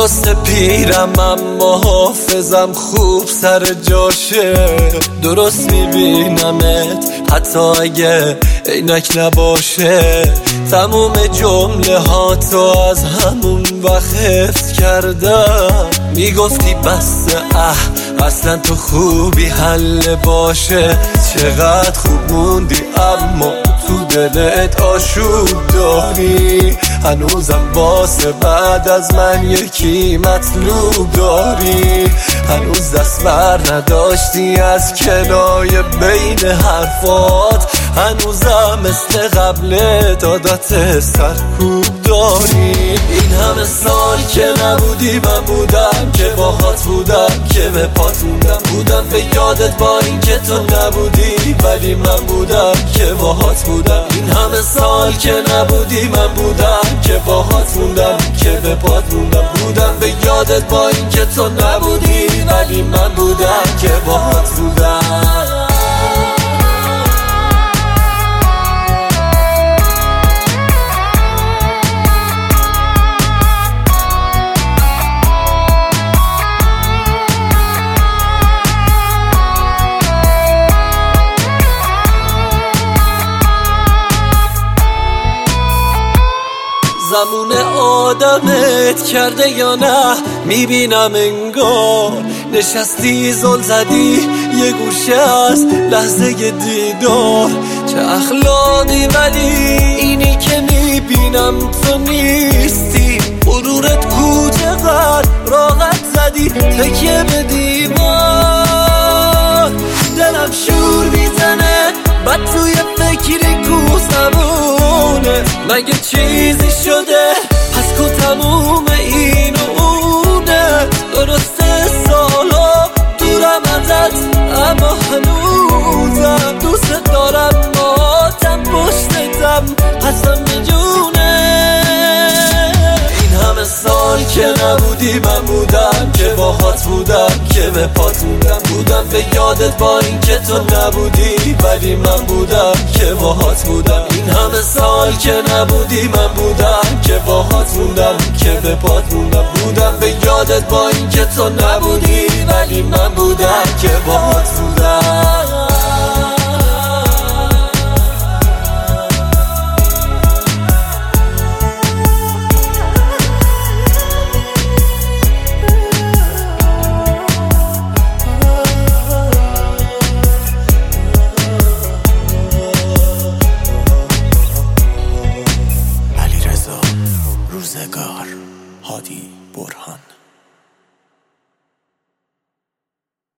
درست پیرم اما حافظم خوب سر جاشه، درست میبینمت حتی اگه عینک نباشه. تموم جمله ها تو از همون وقت حفظ کردم، میگفتی بس اصلا تو خوبی حل باشه. چقدر خوب موندی اما تو دلت آشوب داری، هنوزم واسه بعد از من یکی مطلوب داری. هنوز دست بر نداشتی از کنای بین حرفات، هنوزم مثل قبل عادت سرکوب داری. این همه سال که نبودی من بودم که باهات بودم، که به پات بودم به یادت با این که تو نبودی، ولی من بودم که باهات بودم. این همه سال که نبودی من بودم که باهات موندم، که به پات بودم به یادت با این که تو نبودی، ولی من بودم که باهات بودم. زمون آدمت کرده یا نه میبینم انگار، نشستی زل زدی یه گوشه از لحظه دیدار. چه اخلاقی ولی اینی که میبینم تو نیستی، غرورت کو چقدر راحت زدی تکیه به دیوار. دلم شور میزنه بعد توی فکری کو زمونه، مگه چیزی شده پس کو تموم این و اونه. درسته سالا دورم ازت اما هنوزم دوست دارم، ماتم پشتتم قسم میجونه. این همه سال که نبودی من بودم که باهات بودم، که به پات بودم به یادت با این که تو نبودی، ولی من بودم که باهات بودم. این همه سال که نبودی من بودم که باهات موندم، که به پات بودم به یادت با این که تو نبودی، ولی من بودم که باهات بودم. روزگار هادی برهان.